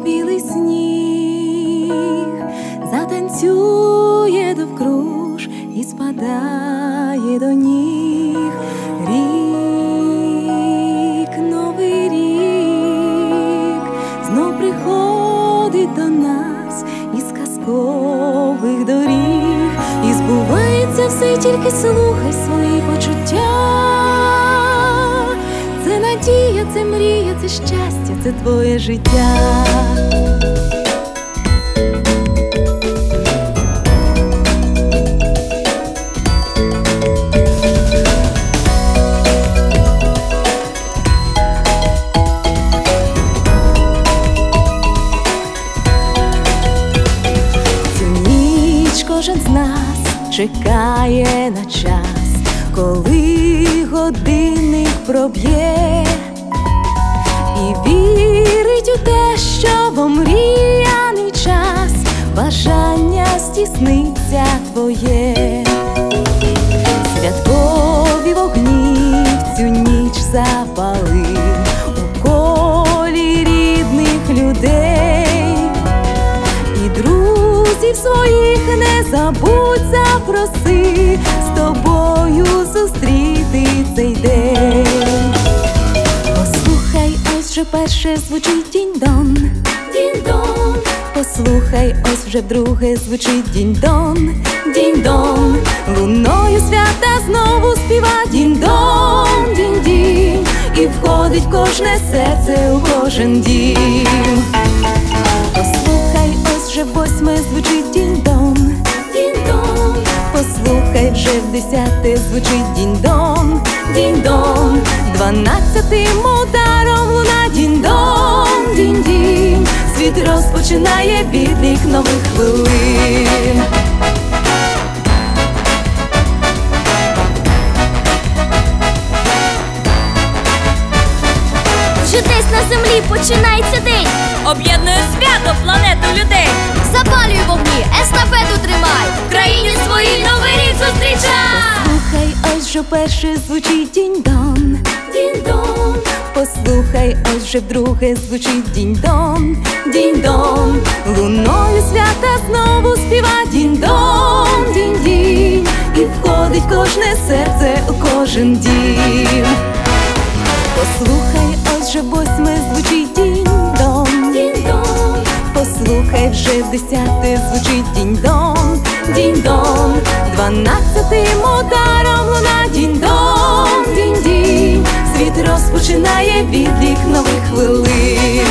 білий сніг затанцює довкруж і спадає до ніг. Рік, новий рік знов приходить до нас із казкових доріг, і збувається все, тільки слухай свої почуття. Це надія, це мрія, це щастя, це твоє життя. Цю ніч кожен з нас чекає на час, коли годинник проб'є, і вірить у те, що в омріяний час бажання здійсниться твоє. Святкові вогні в цю ніч запали у колі рідних людей, і друзів своїх не забудь запроси з тобою зустріти цей день. Послухай, ось вже перше звучить дінь-дон, дінь-дон. Послухай, ось вже вдруге звучить дінь-дон, дінь-дон. Луною свята знову співа дінь-дон, дінь-дінь. І входить кожне серце у кожен дім. Послухай, ось вже восьме звучить дінь-дон, дінь-дон. Послухай, вже в десяте звучить дінь-дон, дінь-дон. 12-тим ударом луна дінь-дон, дінь-дінь. Світ розпочинає відлік нових хвилин. Вже десь на землі починається день, об'єднує свято планету людей. запалюй вогні, естафету тримай, В країні своїй новий рік зустрічай. Послухай, ось вже перше звучить дінь-дон, дінь-дон. послухай, ось вже вдруге звучить дінь-дон, дінь-дон. Луною свята знову співа дінь-дон, дінь-дінь. І входить кожне серце у кожен дім. Послухай, ось вже восьме звучить дінь-дон, Дінь-дон. послухай, вже в десяте звучить дінь-дон, дінь-дон. 12-тим ударом луна дінь-дон, дінь-дінь. Світ розпочинає відлік нових хвилин.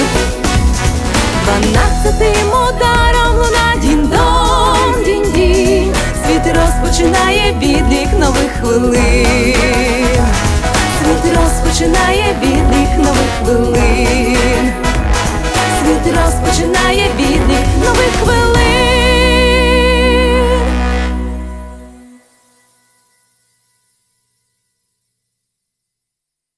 12-тим ударом луна дінь-дон, дінь-дінь. Світ розпочинає відлік нових хвилин. Світ розпочинає відлік нових хвилин. Світ розпочинає відлік нових хвилин.